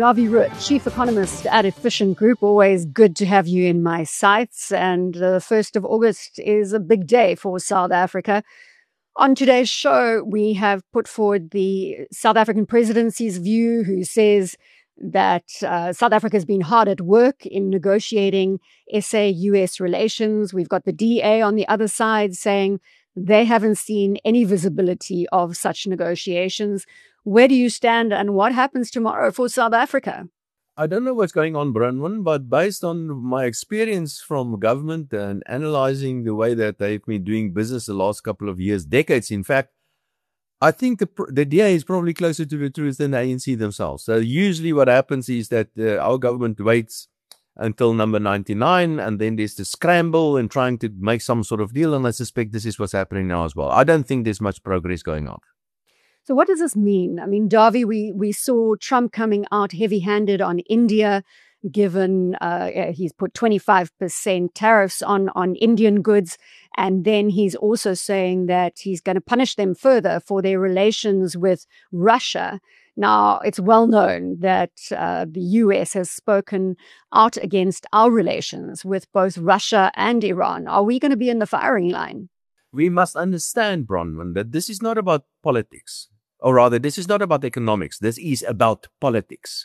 Dawie Root, Chief Economist at Efficient Group. Always good to have you in my sights. And the 1st of August is a big day for South Africa. On today's show, we have put forward the South African presidency's view, who says that South Africa has been hard at work in negotiating SA-US relations. We've got the DA on the other side saying they haven't seen any visibility of such negotiations. Where do you stand and what happens tomorrow for South Africa? I don't know what's going on, Bronwyn, but based on my experience from government and analyzing the way that they've been doing business the last couple of years, decades, in fact, I think the DA is probably closer to the truth than the ANC themselves. So usually what happens is that our government waits until number 99, and then there's the scramble and trying to make some sort of deal, and I suspect this is what's happening now as well. I don't think there's much progress going on. So what does this mean? I mean, Dawie, we saw Trump coming out heavy-handed on India, given he's put 25% tariffs on Indian goods. And then he's also saying that he's going to punish them further for their relations with Russia. Now, it's well known that the US has spoken out against our relations with both Russia and Iran. Are we going to be in the firing line? We must understand, Bronwyn, that this is not about politics. Or rather, this is not about economics. This is about politics.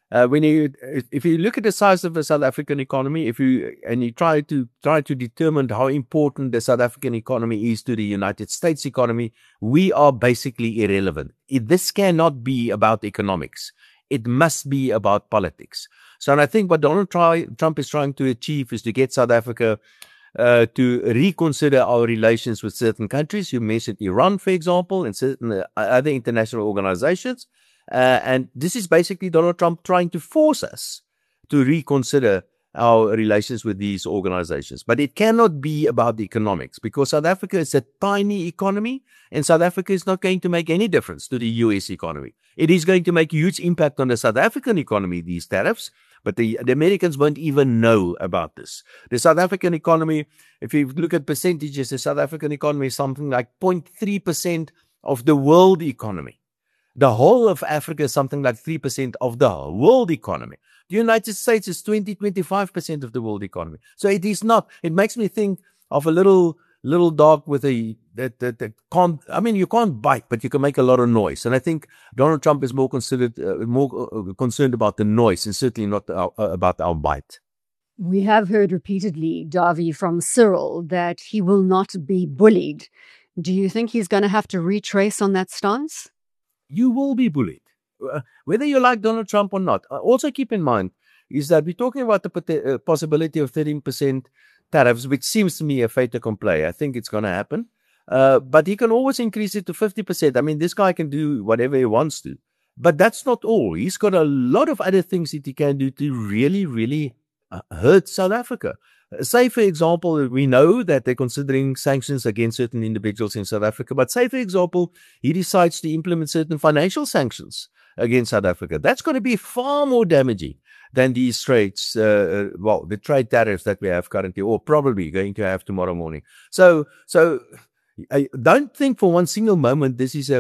If you look at the size of the South African economy, you try to determine how important the South African economy is to the United States economy, we are basically irrelevant. This cannot be about economics. It must be about politics. So, and I think what Donald Trump is trying to achieve is to get South Africa to reconsider our relations with certain countries. You mentioned Iran, for example, and certain other international organizations. And this is basically Donald Trump trying to force us to reconsider our relations with these organizations. But it cannot be about the economics, because South Africa is a tiny economy, and South Africa is not going to make any difference to the US economy. It is going to make a huge impact on the South African economy, these tariffs, but the Americans won't even know about this. The South African economy, if you look at percentages, the South African economy is something like 0.3% of the world economy. The whole of Africa is something like 3% of the world economy. The United States is 25% of the world economy. So it is not. It makes me think of a little dog with you can't bite, but you can make a lot of noise. And I think Donald Trump is more concerned about the noise and certainly not about our bite. We have heard repeatedly, Dawie, from Cyril that he will not be bullied. Do you think he's going to have to retrace on that stance? You will be bullied, whether you like Donald Trump or not. Also keep in mind is that we're talking about the possibility of 13% tariffs, which seems to me a fait accompli. I think it's going to happen. But he can always increase it to 50%. I mean, this guy can do whatever he wants to. But that's not all. He's got a lot of other things that he can do to really, really hurt South Africa. Say, for example, we know that they're considering sanctions against certain individuals in South Africa, but say, for example, he decides to implement certain financial sanctions against South Africa. That's going to be far more damaging than these the trade tariffs that we have currently, or probably going to have tomorrow morning. So I don't think for one single moment this is a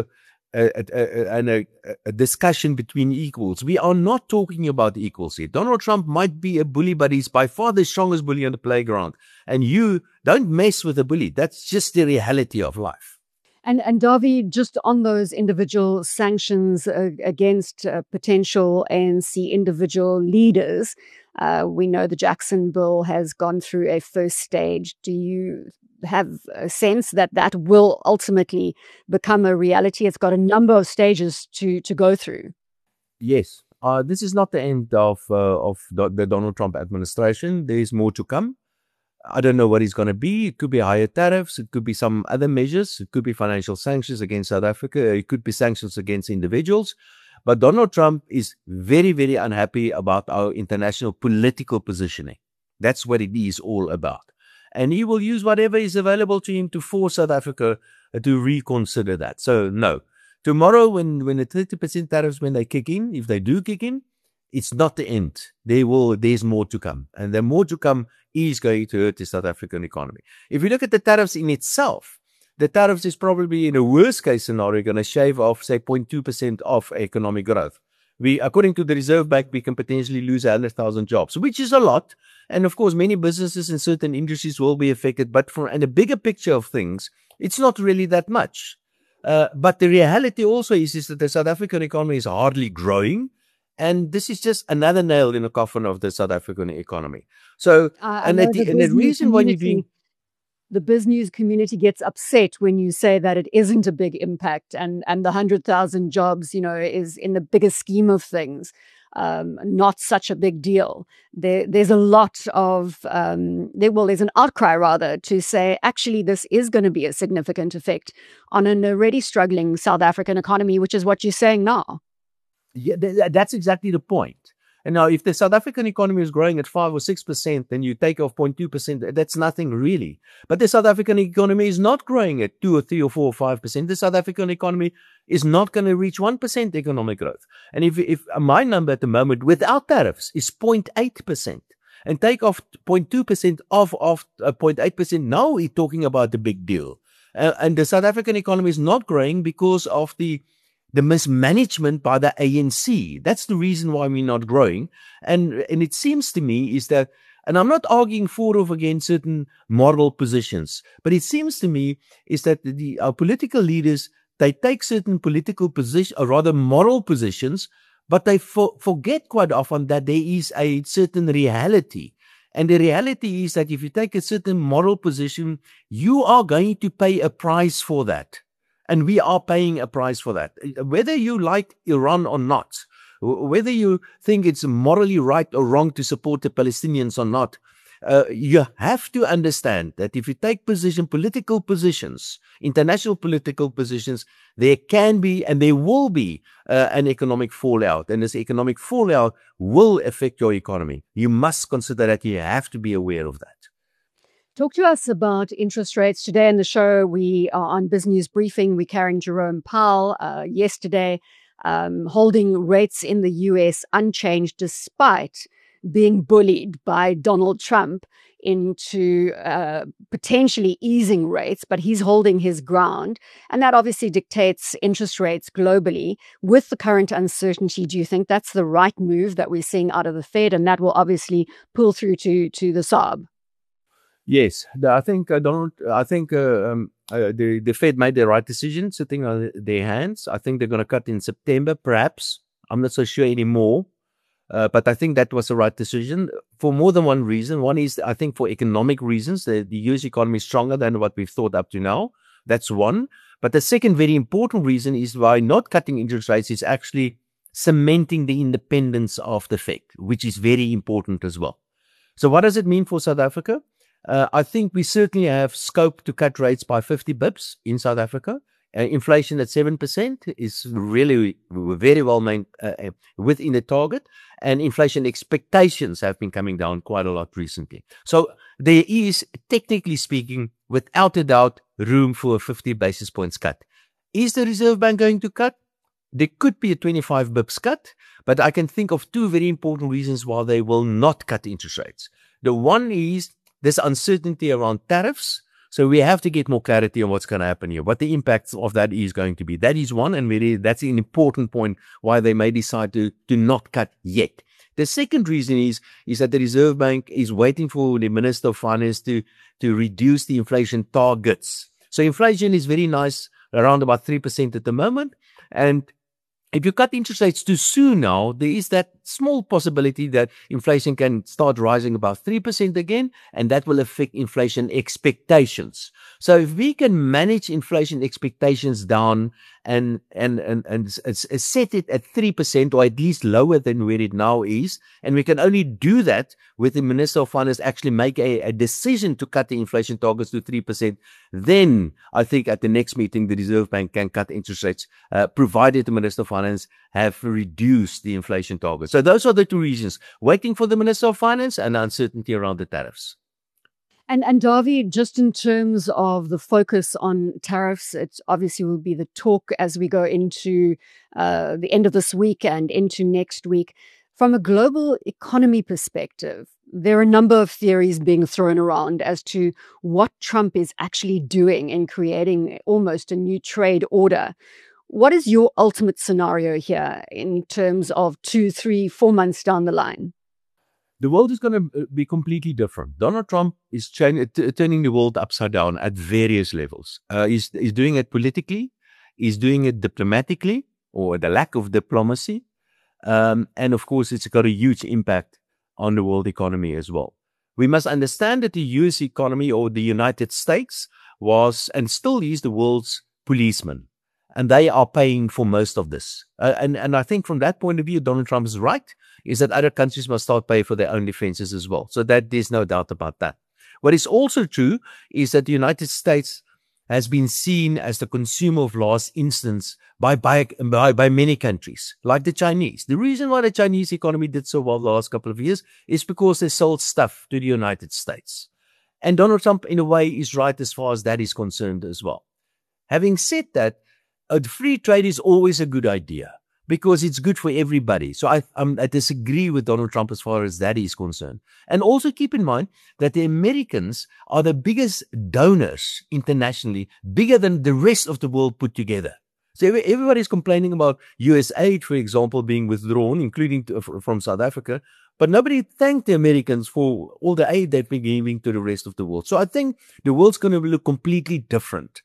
discussion between equals. We are not talking about equals here. Donald Trump might be a bully, but he's by far the strongest bully on the playground. And you don't mess with a bully. That's just the reality of life. And Dawie, just on those individual sanctions against potential ANC individual leaders, we know the Jackson bill has gone through a first stage. Do you have a sense that that will ultimately become a reality? It's got a number of stages to go through. Yes. This is not the end of the Donald Trump administration. There is more to come. I don't know what it's going to be. It could be higher tariffs. It could be some other measures. It could be financial sanctions against South Africa. It could be sanctions against individuals. But Donald Trump is very, very unhappy about our international political positioning. That's what it is all about. And he will use whatever is available to him to force South Africa to reconsider that. So, no. Tomorrow, when the 30% tariffs, when they kick in, if they do kick in, it's not the end. There's more to come. And the more to come is going to hurt the South African economy. If you look at the tariffs in itself, the tariffs is probably, in a worst case scenario, going to shave off, say, 0.2% of economic growth. according to the Reserve Bank, we can potentially lose 100,000 jobs, which is a lot. And of course, many businesses in certain industries will be affected. But in the bigger picture of things, it's not really that much. But the reality also is that the South African economy is hardly growing. And this is just another nail in the coffin of the South African economy. So, the reason why you're doing... The business community gets upset when you say that it isn't a big impact, and the 100,000 jobs, is in the bigger scheme of things, not such a big deal. There's a lot of there's an outcry rather to say actually this is going to be a significant effect on an already struggling South African economy, which is what you're saying now. Yeah, that's exactly the point. And now, if the South African economy is growing at 5 or 6%, then you take off 0.2%, that's nothing really. But the South African economy is not growing at 2 or 3 or 4 or 5%. The South African economy is not going to reach 1% economic growth. And if my number at the moment without tariffs is 0.8%, and take off 0.2% off 0.8%, now we're talking about the big deal. And the South African economy is not growing because of the mismanagement by the ANC. That's the reason why we're not growing. And it seems to me is that, and I'm not arguing for or against certain moral positions, but it seems to me is that our political leaders, they take certain political positions, or rather moral positions, but they forget quite often that there is a certain reality. And the reality is that if you take a certain moral position, you are going to pay a price for that. And we are paying a price for that. Whether you like Iran or not, whether you think it's morally right or wrong to support the Palestinians or not, you have to understand that if you take political positions, international political positions, there can be and there will be an economic fallout. And this economic fallout will affect your economy. You must consider that. You have to be aware of that. Talk to us about interest rates. Today in the show, we are on Business Briefing. We're carrying Jerome Powell yesterday, holding rates in the US unchanged despite being bullied by Donald Trump into potentially easing rates, but he's holding his ground. And that obviously dictates interest rates globally. With the current uncertainty, do you think that's the right move that we're seeing out of the Fed? And that will obviously pull through to the SARB. Yes, I think the Fed made the right decision, sitting on their hands. I think they're going to cut in September, perhaps. I'm not so sure anymore. But I think that was the right decision for more than one reason. One is, I think, for economic reasons. The US economy is stronger than what we've thought up to now. That's one. But the second very important reason is why not cutting interest rates is actually cementing the independence of the Fed, which is very important as well. So what does it mean for South Africa? I think we certainly have scope to cut rates by 50 bips in South Africa. Inflation at 7% is really very well within the target, and inflation expectations have been coming down quite a lot recently. So there is, technically speaking, without a doubt, room for a 50 basis points cut. Is the Reserve Bank going to cut? There could be a 25 bips cut, but I can think of two very important reasons why they will not cut interest rates. The one is this uncertainty around tariffs. So we have to get more clarity on what's going to happen here, what the impact of that is going to be. That is one, and that's an important point why they may decide to not cut yet. The second reason is that the Reserve Bank is waiting for the Minister of Finance to reduce the inflation targets. So inflation is very nice, around about 3% at the moment, and if you cut interest rates too soon now, there is that small possibility that inflation can start rising about 3% again, and that will affect inflation expectations. So if we can manage inflation expectations down and set it at 3%, or at least lower than where it now is, and we can only do that with the Minister of Finance actually make a decision to cut the inflation targets to 3%, then I think at the next meeting the Reserve Bank can cut interest rates, provided the Minister of Finance have reduced the inflation target. So those are the two reasons: waiting for the Minister of Finance and uncertainty around the tariffs. And Dawie, just in terms of the focus on tariffs, it obviously will be the talk as we go into the end of this week and into next week. From a global economy perspective, there are a number of theories being thrown around as to what Trump is actually doing in creating almost a new trade order. What is your ultimate scenario here in terms of 2, 3, 4 months down the line? The world is going to be completely different. Donald Trump is turning the world upside down at various levels. He's doing it politically. He's doing it diplomatically, or the lack of diplomacy. And of course, it's got a huge impact on the world economy as well. We must understand that the US economy, or the United States, was and still is the world's policeman. And they are paying for most of this. And I think from that point of view, Donald Trump is right, is that other countries must start paying for their own defenses as well. So that there's no doubt about that. What is also true is that the United States has been seen as the consumer of last instance by many countries, like the Chinese. The reason why the Chinese economy did so well the last couple of years is because they sold stuff to the United States. And Donald Trump, in a way, is right as far as that is concerned as well. Having said that, free trade is always a good idea because it's good for everybody. So I disagree with Donald Trump as far as that is concerned. And also keep in mind that the Americans are the biggest donors internationally, bigger than the rest of the world put together. So everybody's complaining about US aid, for example, being withdrawn, including from South Africa. But nobody thanked the Americans for all the aid they've been giving to the rest of the world. So I think the world's going to look completely different.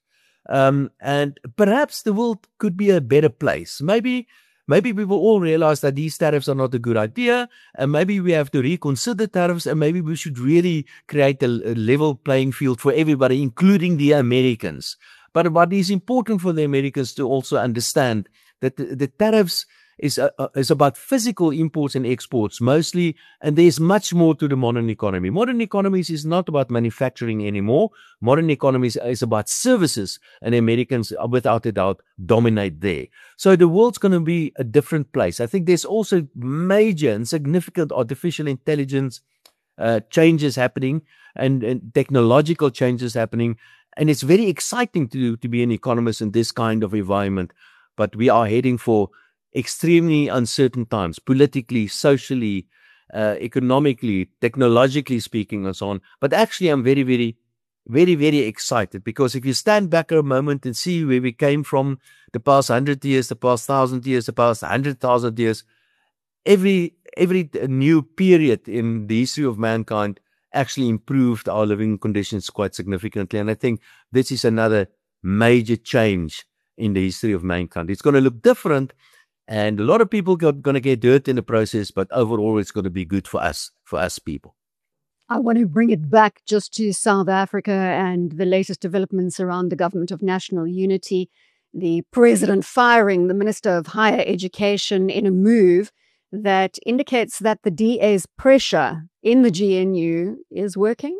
And perhaps the world could be a better place. Maybe we will all realize that these tariffs are not a good idea, and maybe we have to reconsider tariffs, and maybe we should really create a level playing field for everybody, including the Americans. But what is important for the Americans to also understand that the tariffs is about physical imports and exports mostly, and there's much more to the modern economy. Modern economies is not about manufacturing anymore. Modern economies is about services, and Americans, without a doubt, dominate there. So the world's going to be a different place. I think there's also major and significant artificial intelligence changes happening and technological changes happening, and it's very exciting to be an economist in this kind of environment. But we are heading for extremely uncertain times, politically, socially, economically, technologically speaking, and so on. But actually, I'm very, very, very, very excited, because if you stand back a moment and see where we came from the past 100 years, the past 1,000 years, the past 100,000 years, every new period in the history of mankind actually improved our living conditions quite significantly. And I think this is another major change in the history of mankind. It's going to look different, and a lot of people are going to get hurt in the process, but overall it's going to be good for us people. I want to bring it back just to South Africa and the latest developments around the Government of National Unity, the president firing the Minister of Higher Education in a move that indicates that the DA's pressure in the GNU is working?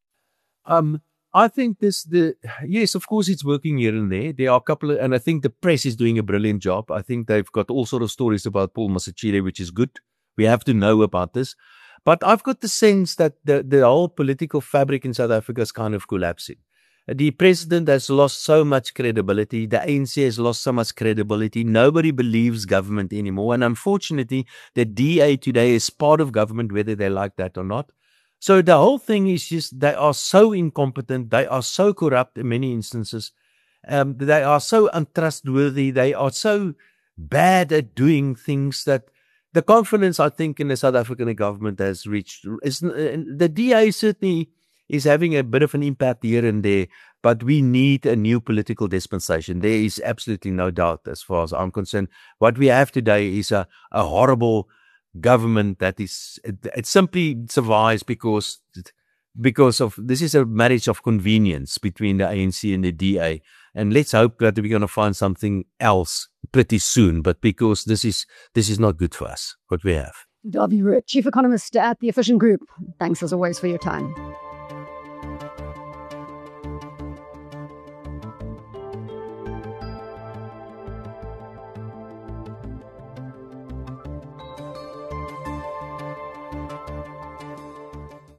I think yes, of course, it's working here and there. There are a couple of, and I think the press is doing a brilliant job. I think they've got all sort of stories about Paul Masachile, which is good. We have to know about this. But I've got the sense that the whole political fabric in South Africa is kind of collapsing. The president has lost so much credibility. The ANC has lost so much credibility. Nobody believes government anymore. And unfortunately, the DA today is part of government, whether they like that or not. So the whole thing is just, they are so incompetent. They are so corrupt in many instances. They are so untrustworthy. They are so bad at doing things that the confidence, I think, in the South African government has reached. The DA certainly is having a bit of an impact here and there, but we need a new political dispensation. There is absolutely no doubt as far as I'm concerned. What we have today is a horrible government that is, it simply survives because of, this is a marriage of convenience between the ANC and the DA. And let's hope that we're going to find something else pretty soon. But because this is not good for us, what we have. Dawie Roux, Chief Economist at the Efficient Group. Thanks as always for your time.